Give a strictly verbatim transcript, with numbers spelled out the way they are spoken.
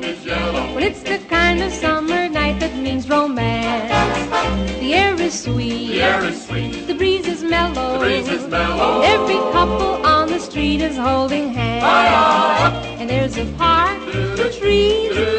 is yellow. Well, it's the kind of summer night that means romance. The air is sweet. The air is sweet. The breeze is mellow. The breeze is mellow. Every couple on the street is holding hands. And there's a park, trees,